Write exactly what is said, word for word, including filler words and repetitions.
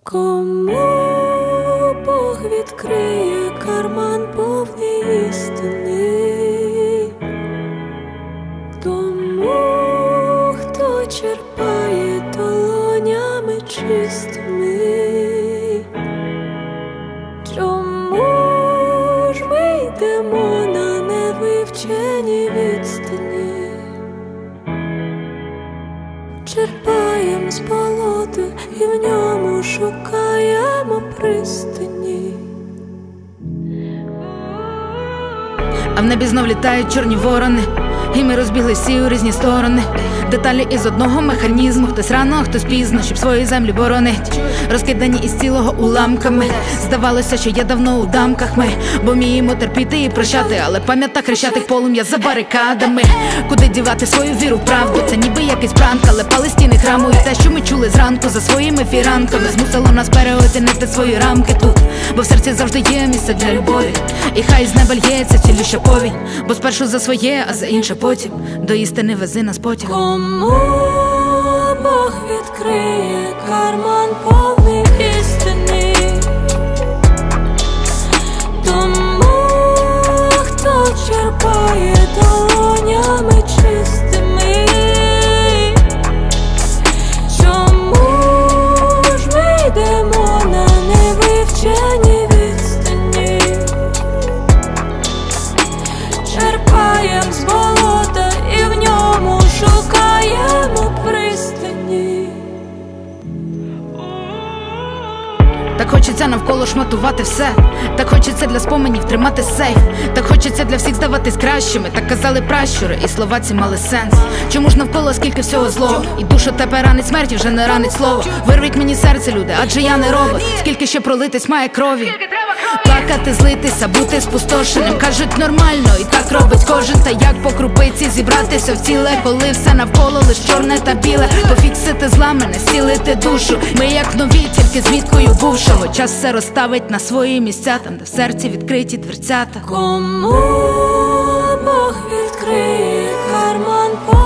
Кому Бог відкриє карман повний істини, тому, хто черпає долонями чистими. Чому ж ми йдемо на невивчені відстані? Черпаєм з болота і в ньому шукаємо пристані. А в небі знов літають чорні ворони, і ми розбіглись всі у різні сторони. Деталі із одного механізму, хтось рано, хтось пізно, щоб свої землі боронить. Розкидані із цілого уламками. Здавалося, що є давно у дамках ми, бо вміємо терпіти і прощати, але пам'ята хрещатих полум'я за барикадами. Куди дівати свою віру в правду? Це ніби якийсь пранк, але пали стіни храму. І те, що ми чули зранку за своїми фіранками, змусило нас переоцінити свої рамки тут, бо в серці завжди є місце для любові. І хай з неба лється цілюща повінь, бо спершу за своє, а за інше потім. До істини вези нас потяг. Кому Бог відкриє карман повний істини, тому, хто черпає долонями чистими. Чому ж ми йдемо на невивчені відстані? Черпаєм з болота і в ньому шукаємо пристані. Так хочеться навколо шматувати все, так хочеться для споменів тримати сейф, так хочеться для всіх здаватись кращими. Так казали пращури, і слова ці мали сенс. Чому ж навколо скільки всього злого, і душу тебе ранить смерті, вже не ранить слово. Вирвіть мені серце, люди, адже я не робот. Скільки ще пролитись має крові, плакати, злитися, бути спустошеним. Кажуть нормально, і так робить кожен. Та як по крупиці зібратися в ціле, коли все навколо лиш чорне та біле. Пофіксити зламане, зцілити душу. Ми як нові, тільки з міткою бувшого. Час все розставить на свої місця, там де в серці відкриті дверцята. Кому Бог відкриє карман повний